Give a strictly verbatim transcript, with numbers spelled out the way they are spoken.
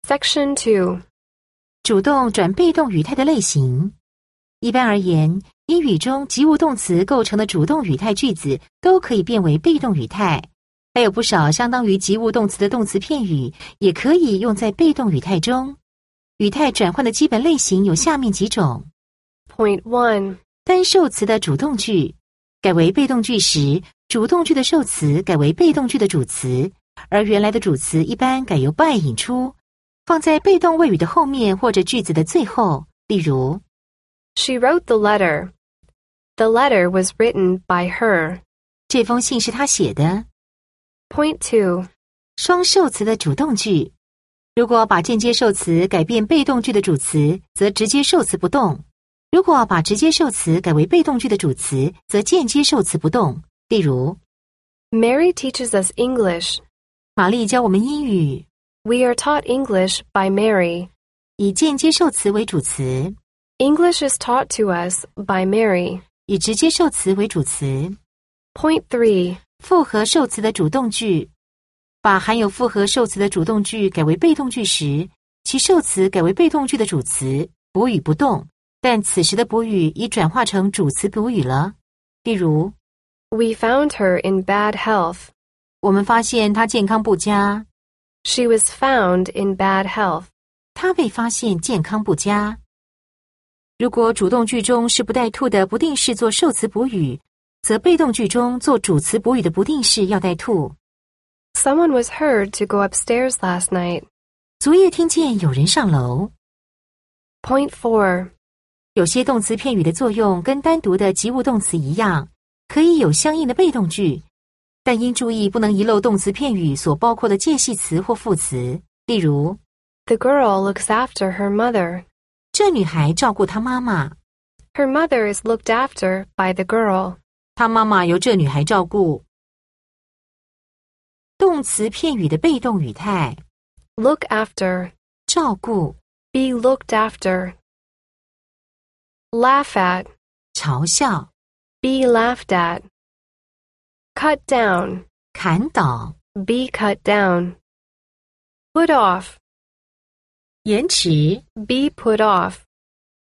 Section two. 主动转被动语态的类型。一般而言，英语中及物动词构成的主动语态句子都可以变为被动语态，还有不少相当于及物动词的动词片语也可以用在被动语态中。语态转换的基本类型有下面几种。 Point one. 单受词的主动句，改为被动句时，主动句的受词改为被动句的主词，而原来的主词一般改由 by 引出，放在被动谓语的后面或者句子的最后。例如 She wrote the letter. The letter was written by her. 这封信是她写的。 Point two. 双受词的主动句，如果把间接受词改变被动句的主词，则直接受词不动；如果把直接受词改为被动句的主词，则间接受词不动。例如 Mary teaches us English. 玛丽教我们英语。 We are taught English by Mary. 以间接受词为主词， English is taught to us by Mary. 以直接受词为主词。 Point three. 复合受词的主动句，把含有复合受词的主动句改为被动句时，其受词改为被动句的主词，补语不动，但此时的补语已转化成主词补语了。例如 We found her in bad health. 我们发现她健康不佳。 She was found in bad health. 她被发现健康不佳。如果主动句中是不带 to 的不定式做受词补语，则被动句中做主词补语的不定式要带 to。 Someone was heard to go upstairs last night. 昨夜听见有人上楼。 Point four. 有些动词片语的作用跟单独的及物动词一样，可以有相应的被动句，但应注意不能遗漏动词片语所包括的介系词或副词。例如 The girl looks after her mother. 这女孩照顾她妈妈。 Her mother is looked after by the girl. 她妈妈由这女孩照顾。动词片语的被动语态。 Look after. 照顾。 Be looked after. Laugh at. 嘲笑。 Be laughed at. Cut down. 砍倒。 Be cut down. Put off. 延迟。 Be put off.